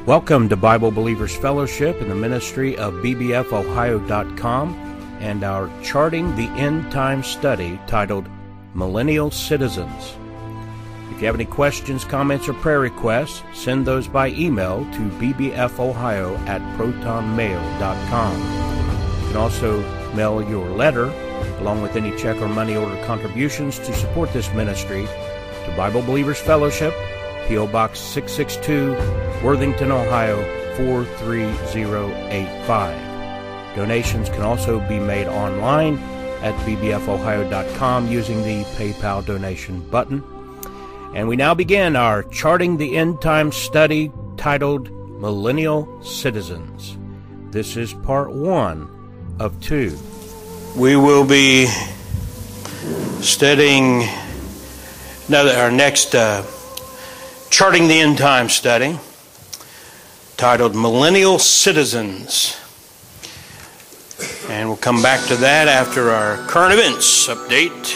Welcome to Bible Believers Fellowship in the ministry of bbfohio.com and our Charting the End Time study titled Millennial Citizens. If you have any questions, comments, or prayer requests, send those by email to bbfohio@protonmail.com. You can also mail your letter, along with any check or money order contributions to support this ministry, to Bible Believers Fellowship, P.O. Box 662, Worthington, Ohio 43085. Donations can also be made online at bbfohio.com using the PayPal donation button. And we now begin our Charting the End Time study titled Millennial Citizens. This is part 1 of 2. We will be studying our next Charting the End Time study titled Millennial Citizens. And we'll come back to that after our current events update.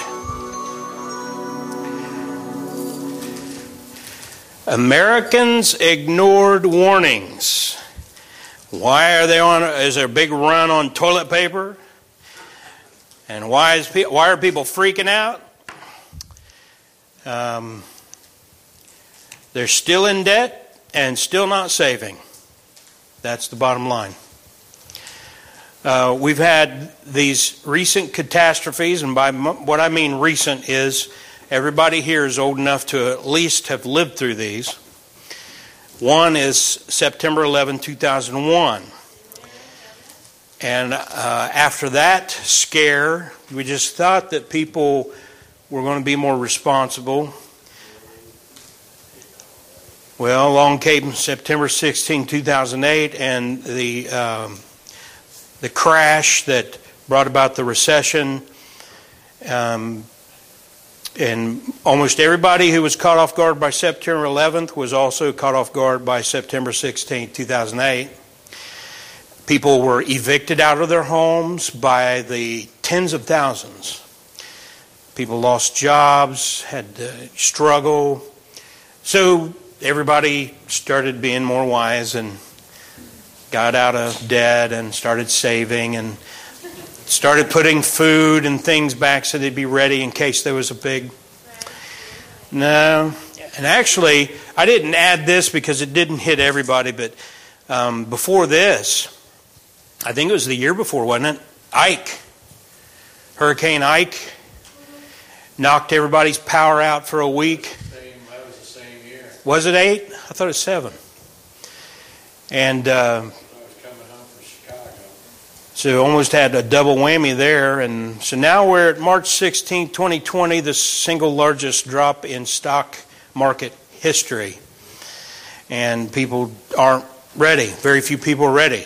Americans ignored warnings. Why are they on? Is there a big run on toilet paper? And why are people freaking out? They're still in debt and still not saving. That's the bottom line. We've had these recent catastrophes, and by what I mean recent is everybody here is old enough to at least have lived through these. One is September 11, 2001. And after that scare, we just thought that people were going to be more responsible. Well, along came September 16, 2008, and the crash that brought about the recession. And almost everybody who was caught off guard by September 11th was also caught off guard by September 16, 2008. People were evicted out of their homes by the tens of thousands. People lost jobs, had to struggle. So everybody started being more wise and got out of debt and started saving and started putting food and things back so they'd be ready in case there was a big... No. And actually, I didn't add this because it didn't hit everybody, but before this, I think it was the year before, wasn't it? Ike. Hurricane Ike knocked everybody's power out for a week. That was the same year. Was it 8? I thought it was 7. And I was coming home from Chicago. so almost had a double whammy there. And so now we're at March 16, 2020, the single largest drop in stock market history. And people aren't ready. Very few people are ready.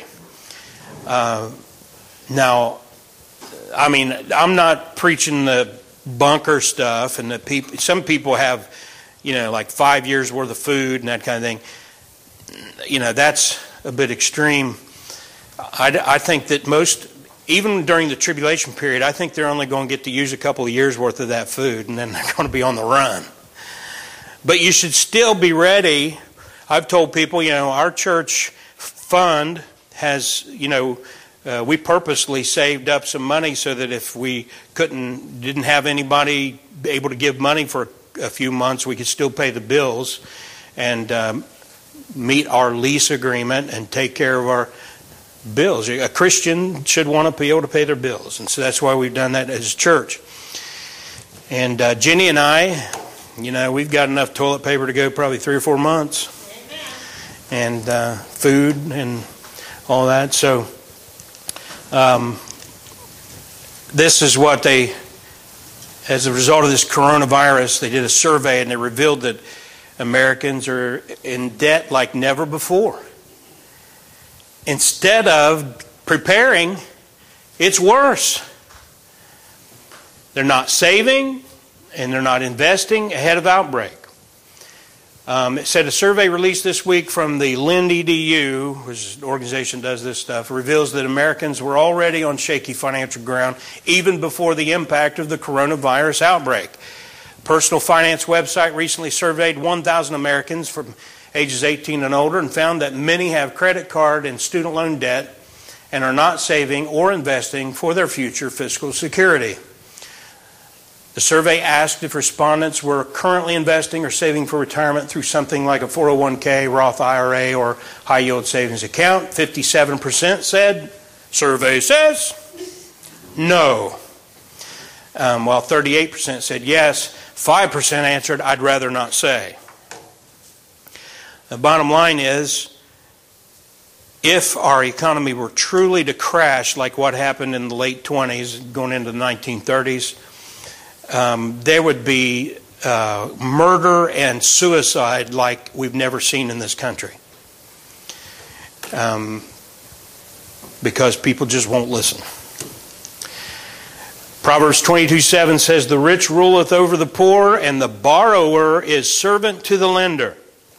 Now, I mean, I'm not preaching the bunker stuff, and some people have, like 5 years worth of food and that kind of thing. That's a bit extreme. I think that even during the tribulation period, I think they're only going to get to use a couple of years worth of that food, and then they're going to be on the run. But you should still be ready. I've told people, our church fund has, we purposely saved up some money so that if we didn't have anybody able to give money for a few months, we could still pay the bills and meet our lease agreement and take care of our bills. A Christian should want to be able to pay their bills, and so that's why we've done that as a church. And Jenny and I, we've got enough toilet paper to go probably 3 or 4 months. Amen. And food and all that. So this is what as a result of this coronavirus, they did a survey and they revealed that Americans are in debt like never before. Instead of preparing, it's worse. They're not saving and they're not investing ahead of outbreak. It said a survey released this week from the Lind EDU, which is an organization that does this stuff, reveals that Americans were already on shaky financial ground even before the impact of the coronavirus outbreak. Personal Finance website recently surveyed 1,000 Americans from ages 18 and older, and found that many have credit card and student loan debt and are not saving or investing for their future fiscal security. The survey asked if respondents were currently investing or saving for retirement through something like a 401k, Roth IRA, or high-yield savings account. 57% said, survey says, no. While 38% said yes, 5% answered, I'd rather not say. The bottom line is, if our economy were truly to crash like what happened in the late 20s, going into the 1930s, there would be murder and suicide like we've never seen in this country. Because people just won't listen. Proverbs 22:7 says, the rich ruleth over the poor, and the borrower is servant to the lender.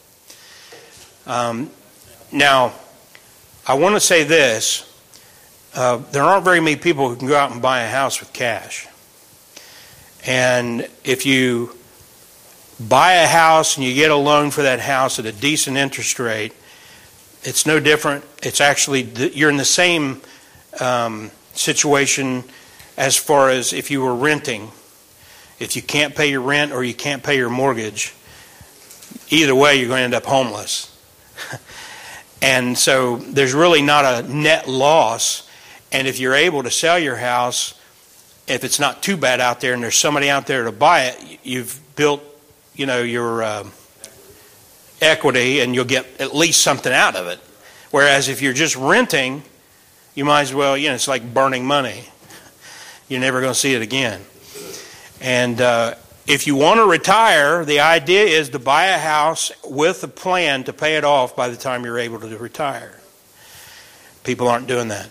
Now, I want to say this. There aren't very many people who can go out and buy a house with cash. And if you buy a house and you get a loan for that house at a decent interest rate, it's no different. It's actually, you're in the same situation as far as if you were renting. If you can't pay your rent or you can't pay your mortgage, either way you're going to end up homeless. And so there's really not a net loss. And if you're able to sell your house, if it's not too bad out there and there's somebody out there to buy it, you've built, your equity, and you'll get at least something out of it. Whereas if you're just renting, you might as well, it's like burning money. You're never going to see it again. And if you want to retire, the idea is to buy a house with a plan to pay it off by the time you're able to retire. People aren't doing that.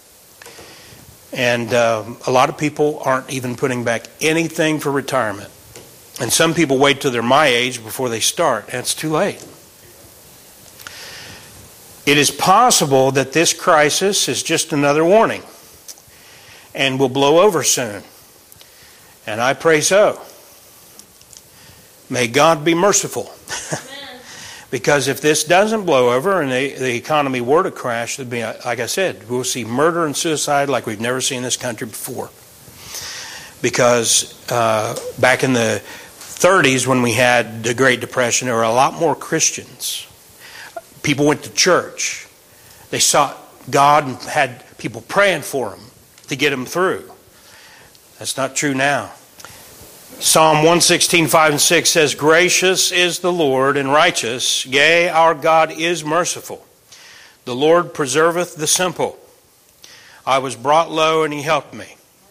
And a lot of people aren't even putting back anything for retirement. And some people wait till they're my age before they start, and it's too late. It is possible that this crisis is just another warning and will blow over soon. And I pray so. May God be merciful. Because if this doesn't blow over and the economy were to crash, it'd be, like I said, we'll see murder and suicide like we've never seen in this country before. Because back in the 30s when we had the Great Depression, there were a lot more Christians. People went to church. They sought God and had people praying for them to get them through. That's not true now. Psalm 116:5-6 says, gracious is the Lord and righteous, yea, our God is merciful. The Lord preserveth the simple. I was brought low and he helped me.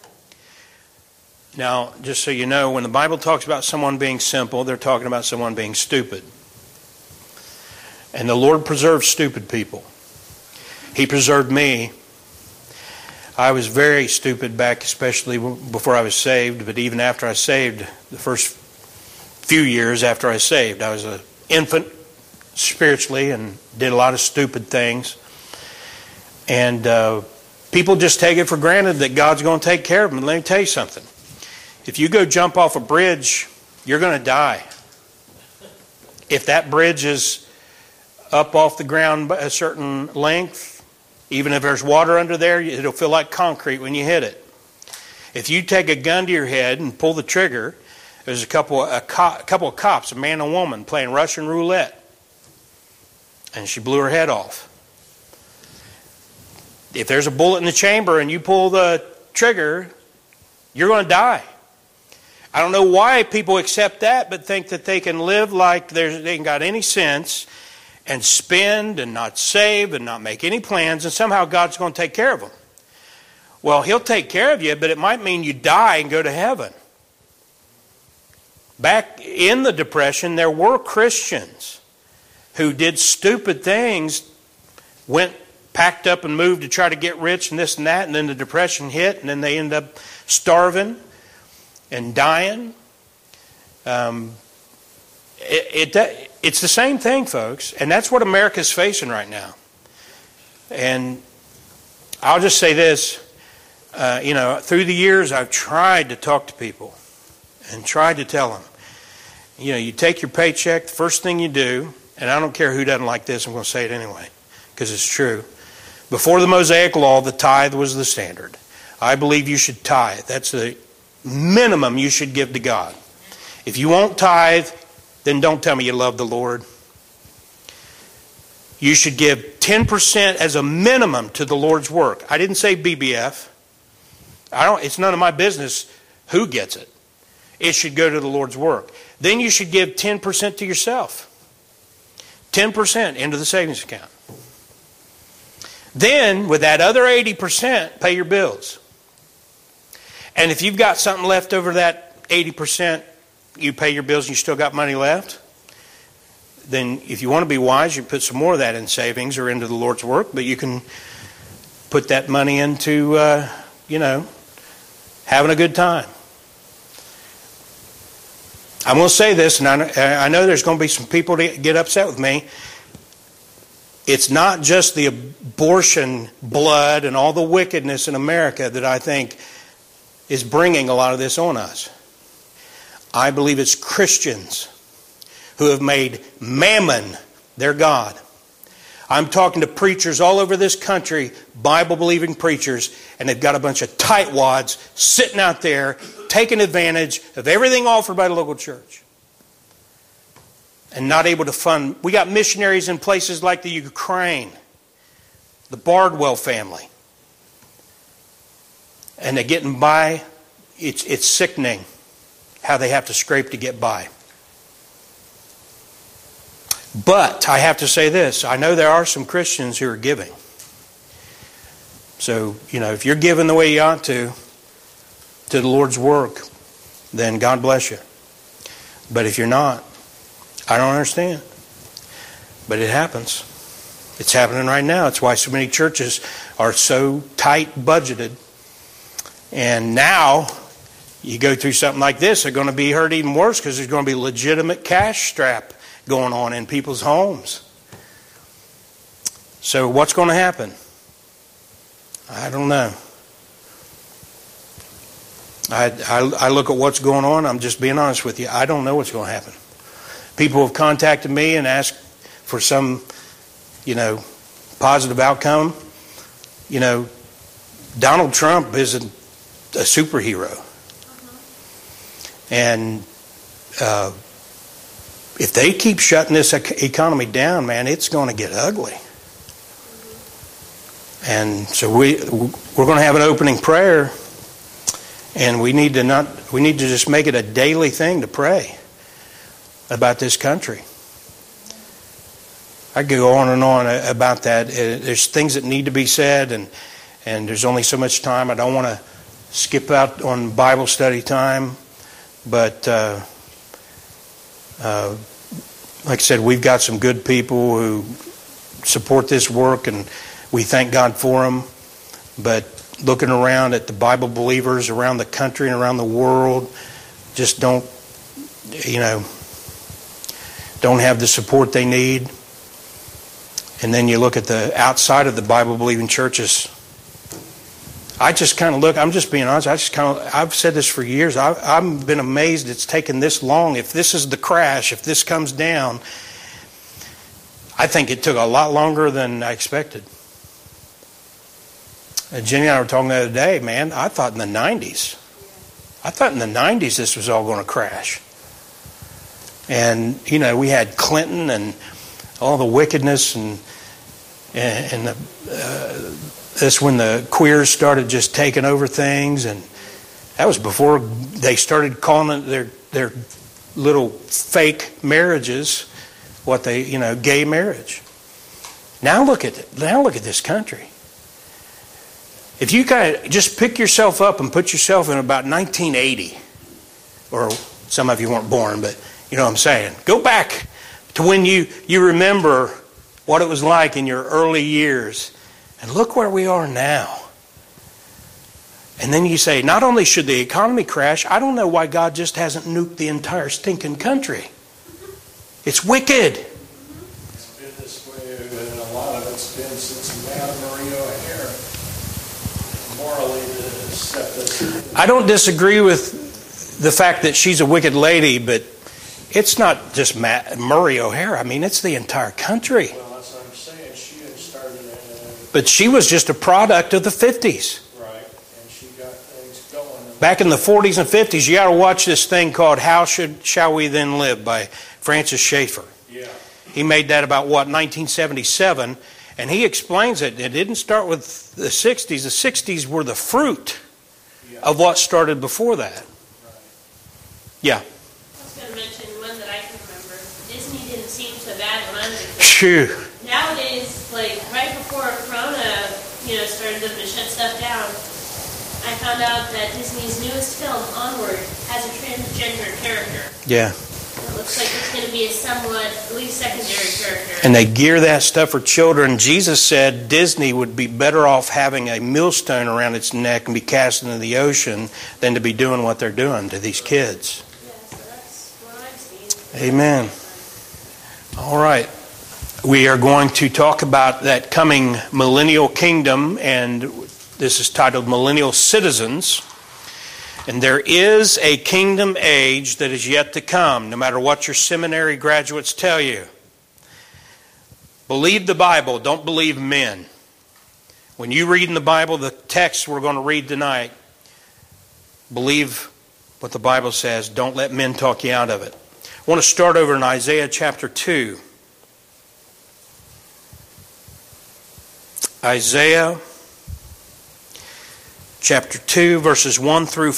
Now, just so you know, when the Bible talks about someone being simple, they're talking about someone being stupid. And the Lord preserves stupid people. He preserved me. I was very stupid back, especially before I was saved, but even after I saved, the first few years after I saved, I was an infant spiritually and did a lot of stupid things. And people just take it for granted that God's going to take care of them. And let me tell you something. If you go jump off a bridge, you're going to die. If that bridge is up off the ground by a certain length, even if there's water under there, it'll feel like concrete when you hit it. If you take a gun to your head and pull the trigger, there's a couple of cops, a man and a woman, playing Russian roulette. And she blew her head off. If there's a bullet in the chamber and you pull the trigger, you're going to die. I don't know why people accept that, but think that they can live like they ain't got any sense and spend and not save and not make any plans, and somehow God's going to take care of them. Well, He'll take care of you, but it might mean you die and go to heaven. Back in the Depression, there were Christians who did stupid things, packed up and moved to try to get rich and this and that, and then the Depression hit, and then they ended up starving and dying. It's the same thing, folks, and that's what America's facing right now. And I'll just say this, through the years I've tried to talk to people and tried to tell them, you take your paycheck, the first thing you do and I don't care who doesn't like this, I'm going to say it anyway, because it's true. Before the Mosaic Law, the tithe was the standard. I believe you should tithe. That's the minimum you should give to God. If you won't tithe, then don't tell me you love the Lord. You should give 10% as a minimum to the Lord's work. I didn't say BBF. It's none of my business who gets it. It should go to the Lord's work. Then you should give 10% to yourself. 10% into the savings account. Then, with that other 80%, pay your bills. And if you've got something left over that 80%, you pay your bills and you still got money left, then if you want to be wise, you put some more of that in savings or into the Lord's work, but you can put that money into, having a good time. I'm going to say this, and I know there's going to be some people that get upset with me. It's not just the abortion blood and all the wickedness in America that I think is bringing a lot of this on us. I believe it's Christians who have made mammon their God. I'm talking to preachers all over this country, Bible-believing preachers, and they've got a bunch of tightwads sitting out there taking advantage of everything offered by the local church and not able to fund. We got missionaries in places like the Ukraine, the Bardwell family, and they're getting by. It's sickening how they have to scrape to get by. But I have to say this. I know there are some Christians who are giving. So, if you're giving the way you ought to the Lord's work, then God bless you. But if you're not, I don't understand. But it happens. It's happening right now. It's why so many churches are so tight budgeted. And now, you go through something like this, they're going to be hurt even worse because there's going to be legitimate cash strap going on in people's homes. So what's going to happen? I don't know. I look at what's going on. I'm just being honest with you. I don't know what's going to happen. People have contacted me and asked for some, positive outcome. Donald Trump isn't a superhero. And if they keep shutting this economy down, man, it's going to get ugly. And so we're going to have an opening prayer, and we need to just make it a daily thing to pray about this country. I could go on and on about that. There's things that need to be said, and there's only so much time. I don't want to skip out on Bible study time, but like I said, we've got some good people who support this work, and we thank God for them. But looking around at the Bible believers around the country and around the world, just don't have the support they need. And then you look at the outside of the Bible believing churches. I just kind of look, I'm just being honest, I've said this for years. I've been amazed it's taken this long. If this is the crash, if this comes down, I think it took a lot longer than I expected. Jenny and I were talking the other day, man, I thought in the 90s this was all going to crash. And, we had Clinton and all the wickedness and that's when the queers started just taking over things, and that was before they started calling it their little fake marriages gay marriage. Now look at this country. If you kind of just pick yourself up and put yourself in about 1980, or some of you weren't born, but you know what I'm saying. Go back to when you remember what it was like in your early years. And look where we are now. And then you say, not only should the economy crash, I don't know why God just hasn't nuked the entire stinking country. It's wicked. It's been this way, and a lot of it's been since Madame Maria O'Hara morally set this. I don't disagree with the fact that she's a wicked lady, but It's not just Murray O'Hara. I mean, it's the entire country. Well, that's what I'm saying. She had started But she was just a product of the 50s. right, and she got things going. Back in the 40s and 50s, you got to watch this thing called Shall We Then Live by Francis Schaeffer. Yeah. He made that about, 1977. And he explains it. It didn't start with the 60s. The 60s were the fruit of what started before that. Yeah. I was going to mention one that I can remember. Disney didn't seem so bad when I was a kid. Phew. Nowadays, like right before Corona, started them to shut stuff down, I found out that Disney's newest film, Onward, has a transgender character. Yeah. It looks like it's going to be a somewhat, at least secondary character. And they gear that stuff for children. Jesus said Disney would be better off having a millstone around its neck and be cast into the ocean than to be doing what they're doing to these kids. Yeah, so that's what I've seen. Amen. All right. We are going to talk about that coming millennial kingdom, and this is titled Millennial Citizens. And there is a kingdom age that is yet to come, no matter what your seminary graduates tell you. Believe the Bible, don't believe men. When you read in the Bible the text we're going to read tonight, believe what the Bible says. Don't let men talk you out of it. I want to start over in Isaiah chapter 2. Isaiah chapter 2, verses 1 through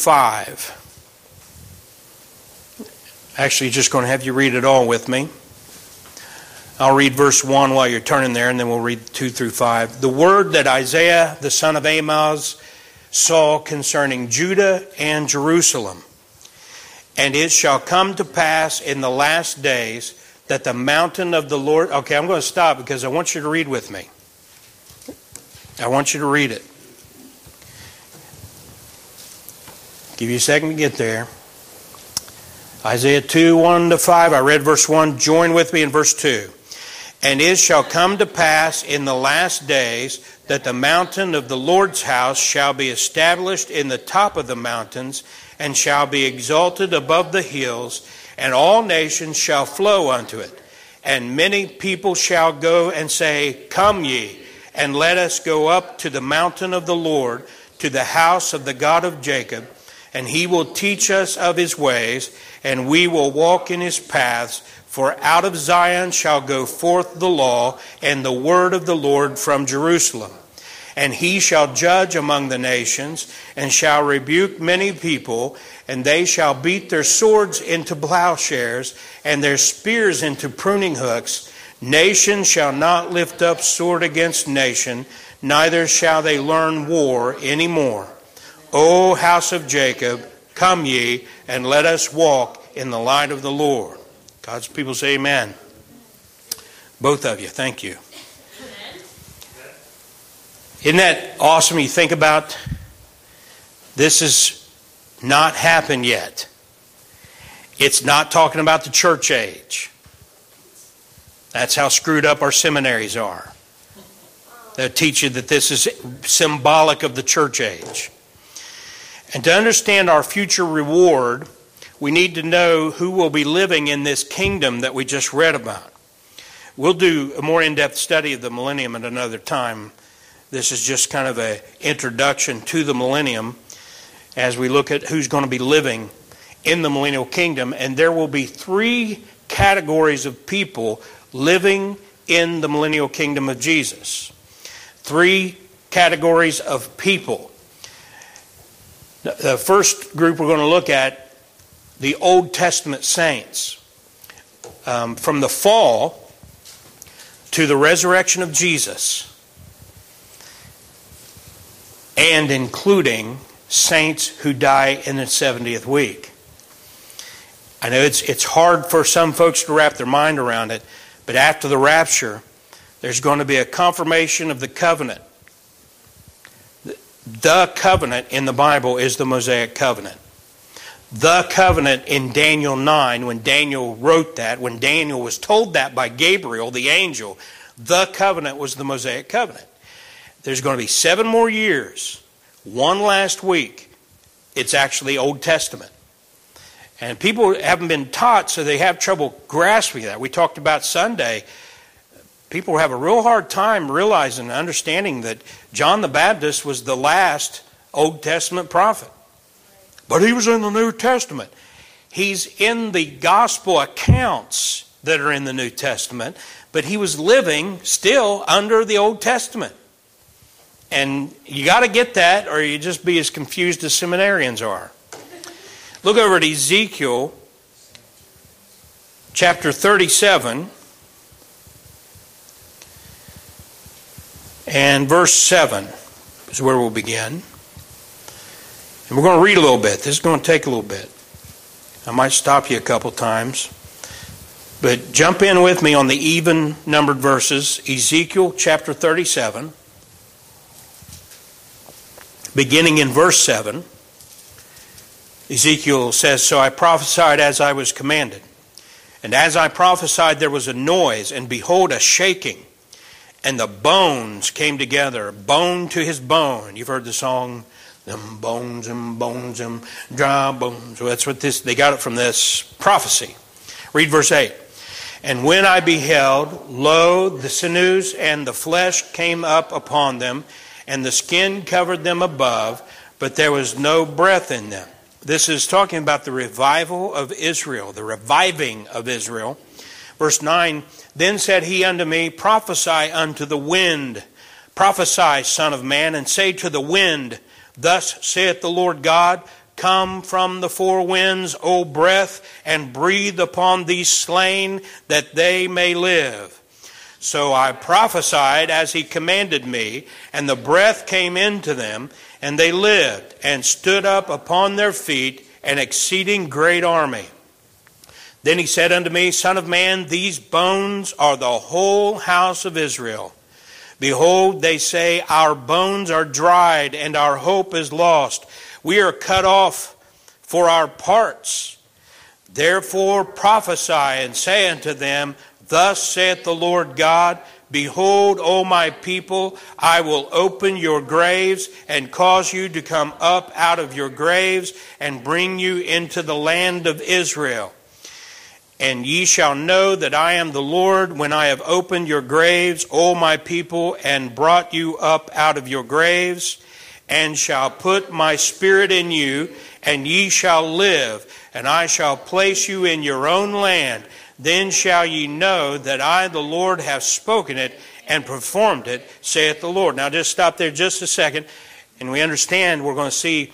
5. Actually, just going to have you read it all with me. I'll read verse 1 while you're turning there, and then we'll read 2 through 5. The word that Isaiah, the son of Amoz, saw concerning Judah and Jerusalem. And it shall come to pass in the last days that the mountain of the Lord... Okay, I'm going to stop because I want you to read with me. I want you to read it. Give you a second to get there. Isaiah 2, 1 to 5. I read verse 1. Join with me in verse 2. And it shall come to pass in the last days that the mountain of the Lord's house shall be established in the top of the mountains, and shall be exalted above the hills, and all nations shall flow unto it. And many people shall go and say, Come ye, and let us go up to the mountain of the Lord, to the house of the God of Jacob, and he will teach us of his ways, and we will walk in his paths. For out of Zion shall go forth the law and the word of the Lord from Jerusalem. And he shall judge among the nations, and shall rebuke many people, and they shall beat their swords into plowshares, and their spears into pruning hooks. Nation shall not lift up sword against nation, neither shall they learn war any more. O house of Jacob, come ye, and let us walk in the light of the Lord. God's people say amen. Both of you, thank you. Isn't that awesome? You think about this has not happened yet. It's not talking about the church age. That's how screwed up our seminaries are. They'll teach you that this is symbolic of the church age. And to understand our future reward, we need to know who will be living in this kingdom that we just read about. We'll do a more in-depth study of the millennium at another time. This is just kind of an introduction to the millennium as we look at who's going to be living in the millennial kingdom. And there will be 3 categories of people living in the millennial kingdom of Jesus. 3 categories of people. The first group we're going to look at, the Old Testament saints. From the fall to the resurrection of Jesus, and including saints who die in the 70th week. I know it's hard for some folks to wrap their mind around it, but after the rapture, there's going to be a confirmation of the covenant. The covenant in the Bible is the Mosaic covenant. The covenant in Daniel 9, when Daniel wrote that, when Daniel was told that by Gabriel, the angel, the covenant was the Mosaic covenant. There's going to be 7 more years, 1 last week. It's actually Old Testament. And people haven't been taught, so they have trouble grasping that. We talked about Sunday. People have a real hard time realizing and understanding that John the Baptist was the last Old Testament prophet. But he was in the New Testament. He's in the gospel accounts that are in the New Testament, but he was living still under the Old Testament. And you got to get that, or you just be as confused as seminarians are. Look over at Ezekiel chapter 37 and verse 7 is where we'll begin. And we're going to read a little bit. This is going to take a little bit. I might stop you a couple times. But jump in with me on the even numbered verses. Ezekiel chapter 37, beginning in verse 7. Ezekiel says, "So I prophesied as I was commanded. And as I prophesied, there was a noise, and behold, a shaking. And the bones came together, bone to his bone." You've heard the song, "Them bones and bones and dry bones." Well, that's what they got it from this prophecy. Read verse 8. "And when I beheld, lo, the sinews and the flesh came up upon them, and the skin covered them above, but there was no breath in them." This is talking about the revival of Israel, the reviving of Israel. Verse 9, "Then said he unto me, Prophesy unto the wind. Prophesy, son of man, and say to the wind, Thus saith the Lord God, Come from the four winds, O breath, and breathe upon these slain, that they may live. So I prophesied as he commanded me, and the breath came into them, and they lived, and stood up upon their feet, an exceeding great army. Then he said unto me, Son of man, these bones are the whole house of Israel. Behold, they say, Our bones are dried, and our hope is lost. We are cut off for our parts. Therefore prophesy, and say unto them, Thus saith the Lord God, Behold, O my people, I will open your graves, and cause you to come up out of your graves, and bring you into the land of Israel. And ye shall know that I am the Lord, when I have opened your graves, O my people, and brought you up out of your graves, and shall put my spirit in you, and ye shall live, and I shall place you in your own land. Then shall ye know that I, the Lord, have spoken it and performed it, saith the Lord." Now just stop there just a second, and we understand we're going to see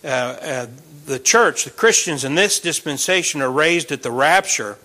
the church, the Christians in this dispensation are raised at the rapture,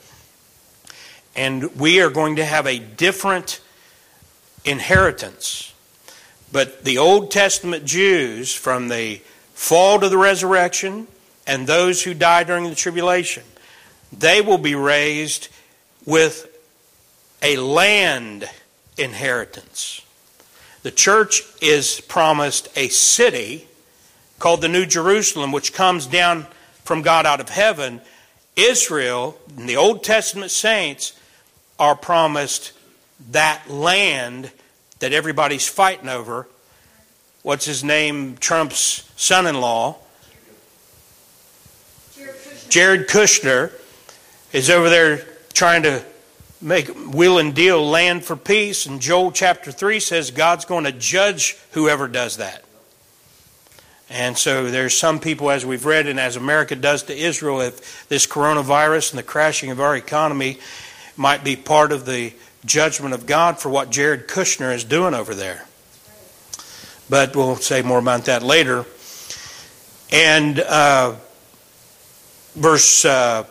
and we are going to have a different inheritance. But the Old Testament Jews, from the fall to the resurrection, and those who die during the tribulation, they will be raised with a land inheritance. The church is promised a city called the New Jerusalem, which comes down from God out of heaven. Israel, and the Old Testament saints, are promised that land that everybody's fighting over. What's his name? Trump's son-in-law, Jared Kushner, is over there trying to wheel and deal land for peace. And Joel chapter 3 says God's going to judge whoever does that. And so there's some people, as we've read, and as America does to Israel, if this coronavirus and the crashing of our economy might be part of the judgment of God for what Jared Kushner is doing over there. But we'll say more about that later. And verse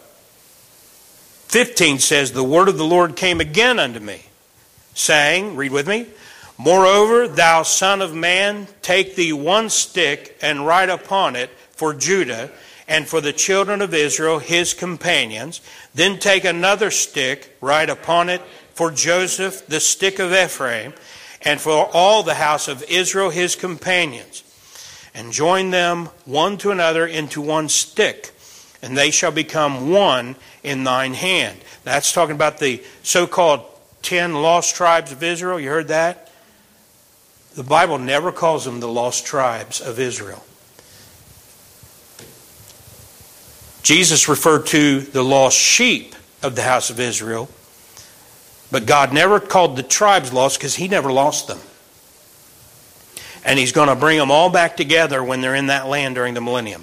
15 says, The word of the Lord came again unto me, saying, read with me, Moreover, thou son of man, take thee one stick, and write upon it for Judah, and for the children of Israel his companions. Then take another stick, write upon it for Joseph, the stick of Ephraim, and for all the house of Israel his companions. And join them one to another into one stick, and they shall become one in thine hand. That's talking about the so-called 10 lost tribes of Israel. You heard that? The Bible never calls them the lost tribes of Israel. Jesus referred to the lost sheep of the house of Israel, but God never called the tribes lost because he never lost them. And he's going to bring them all back together when they're in that land during the millennium.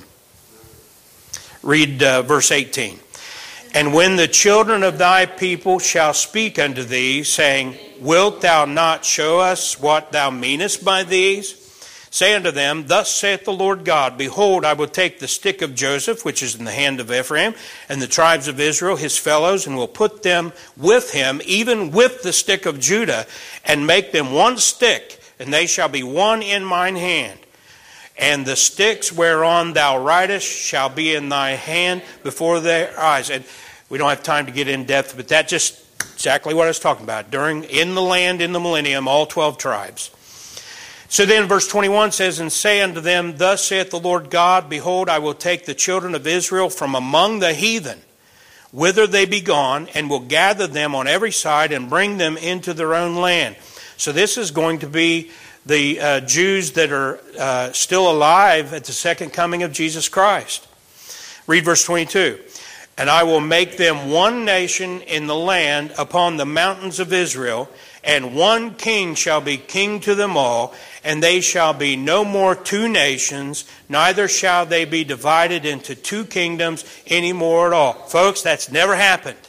Read verse 18. And when the children of thy people shall speak unto thee, saying, Wilt thou not show us what thou meanest by these? Say unto them, Thus saith the Lord God, Behold, I will take the stick of Joseph, which is in the hand of Ephraim, and the tribes of Israel, his fellows, and will put them with him, even with the stick of Judah, and make them one stick, and they shall be one in mine hand. And the sticks whereon thou writest shall be in thy hand before their eyes. And we don't have time to get in depth, but that's just exactly what I was talking about. In the land, in the millennium, all 12 tribes. So then verse 21 says, And say unto them, Thus saith the Lord God, Behold, I will take the children of Israel from among the heathen, whither they be gone, and will gather them on every side, and bring them into their own land. So this is going to be the Jews that are still alive at the second coming of Jesus Christ. Read verse 22. And I will make them one nation in the land upon the mountains of Israel, and one king shall be king to them all, and they shall be no more two nations, neither shall they be divided into two kingdoms any more at all. Folks, that's never happened.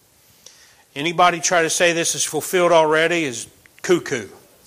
Anybody try to say this is fulfilled already is cuckoo.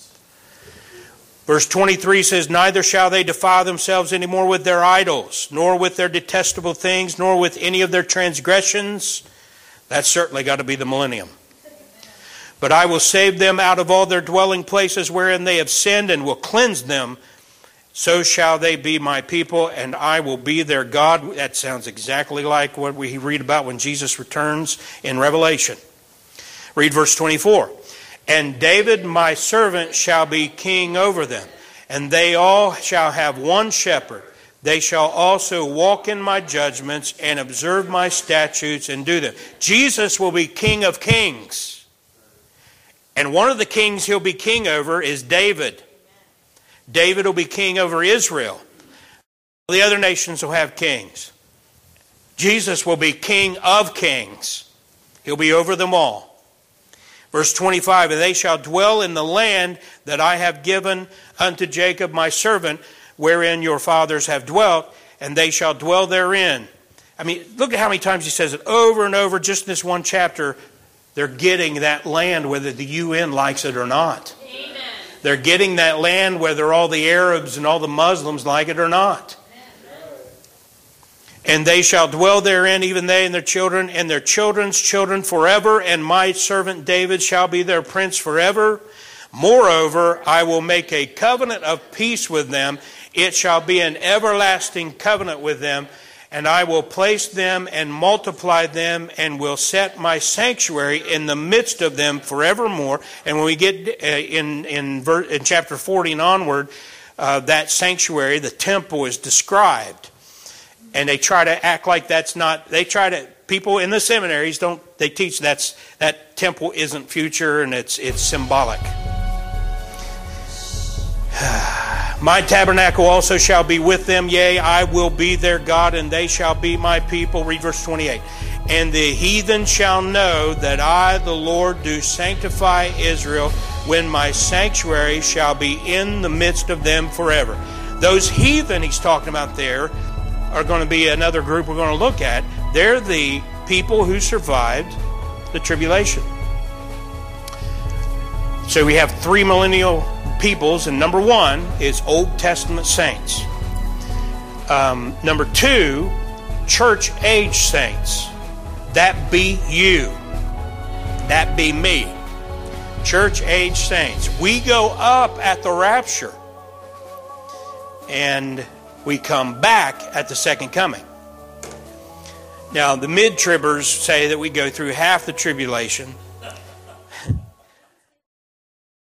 Verse 23 says, Neither shall they defile themselves any more with their idols, nor with their detestable things, nor with any of their transgressions. That's certainly got to be the millennium. But I will save them out of all their dwelling places wherein they have sinned, and will cleanse them. So shall they be my people, and I will be their God. That sounds exactly like what we read about when Jesus returns in Revelation. Read verse 24. And David my servant shall be king over them, and they all shall have one shepherd. They shall also walk in my judgments, and observe my statutes, and do them. Jesus will be King of kings. And one of the kings he'll be king over is David. David will be king over Israel. The other nations will have kings. Jesus will be King of kings. He'll be over them all. Verse 25, And they shall dwell in the land that I have given unto Jacob my servant, wherein your fathers have dwelt, and they shall dwell therein. I mean, look at how many times he says it over and over, just in this one chapter. They're getting that land whether the UN likes it or not. Amen. They're getting that land whether all the Arabs and all the Muslims like it or not. And they shall dwell therein, even they and their children's children forever, and my servant David shall be their prince forever. Moreover, I will make a covenant of peace with them. It shall be an everlasting covenant with them, and I will place them and multiply them, and will set my sanctuary in the midst of them forevermore. And when we get in chapter 40 and onward, that sanctuary, the temple, is described. And they try to act like that's not, people in the seminaries they teach that temple isn't future and it's symbolic. My tabernacle also shall be with them, yea, I will be their God, and they shall be my people. Read verse 28. And the heathen shall know that I, the Lord, do sanctify Israel, when my sanctuary shall be in the midst of them forever. Those heathen he's talking about there are going to be another group we're going to look at. They're the people who survived the tribulation. So we have three millennial peoples, and number one is Old Testament saints. Number two, church age saints. That be you. That be me. Church age saints. We go up at the rapture, and we come back at the second coming. Now, the mid-tribbers say that we go through half the tribulation,